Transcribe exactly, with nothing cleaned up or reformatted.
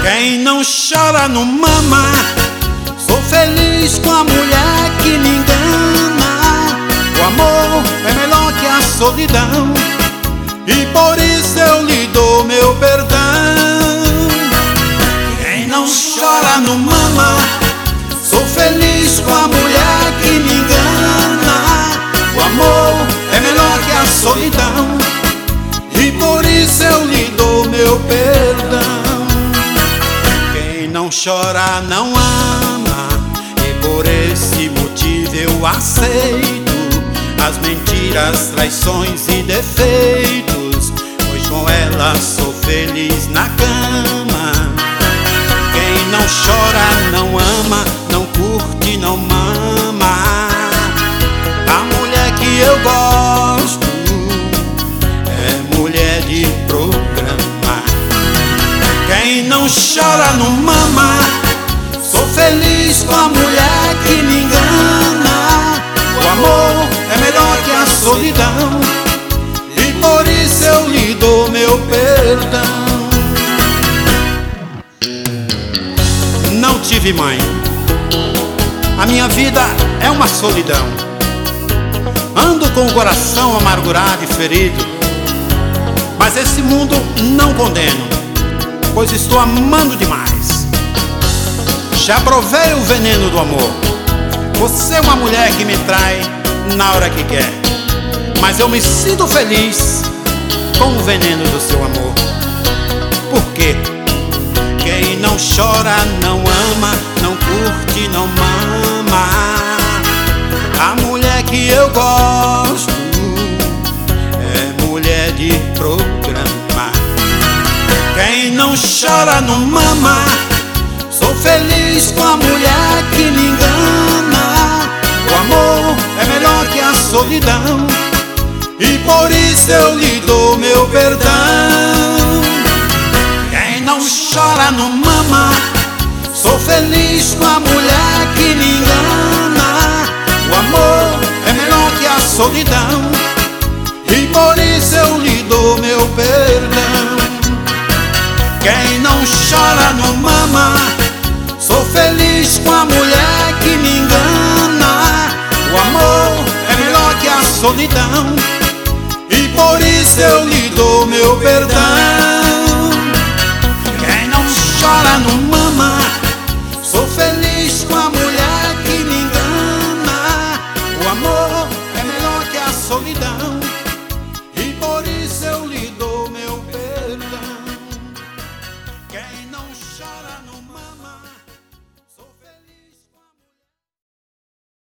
Quem não chora não mama. Sou feliz com a mulher que me engana. O amor é melhor que a solidão, e por isso eu lhe dou meu perdão. Quem não chora não mama. Sou feliz com a mulher que me engana. O amor é melhor que a solidão, e por isso eu lhe dou meu perdão. Quem não chora não ama, e por esse motivo eu aceito as mentiras, traições e defeitos, pois com ela sou feliz na cama. Quem não chora não ama, não curte, não mama. A mulher que eu gosto é mulher de programa. Quem não chora não mama. Sou feliz com a mulher que me engana. O amor é melhor que a solidão, e por isso eu lhe dou meu perdão. Não tive mãe, a minha vida é uma solidão. Ando com o coração amargurado e ferido, mas esse mundo não condeno, pois estou amando demais. Já provei o veneno do amor. Você é uma mulher que me trai na hora que quer, mas eu me sinto feliz com o veneno do seu amor. Por quê? Quem não chora não ama, não curte, não mama. A mulher que eu gosto é mulher de programa. Quem não chora não mama. Sou feliz com a mulher que me engana. O amor é melhor que a solidão, e por isso eu lhe dou meu perdão. Quem não chora não mama. Sou feliz com a mulher que me engana. O amor é melhor que a solidão, e por isso eu lhe dou meu perdão. Quem não chora não mama. Sou feliz com a mulher que me engana. O amor é melhor que a solidão, e por isso eu lhe dou meu perdão. Quem não chora não mama. Sou feliz com a mulher que me engana. O amor é melhor que a solidão, e por isso eu lhe dou meu perdão. Quem não chora não mama.